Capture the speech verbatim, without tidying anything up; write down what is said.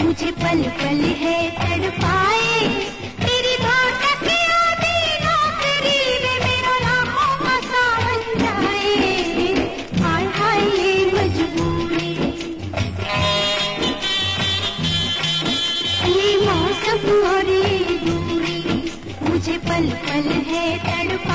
मुझे पल पल है तड़पाए, तेरी भौटक यादें नौकरी में मेरा लाखों का सावन जाए। हाय हाय ये मजबूरी, ये मौसम और ये दूरी, मुझे पल पल है तड़पाए।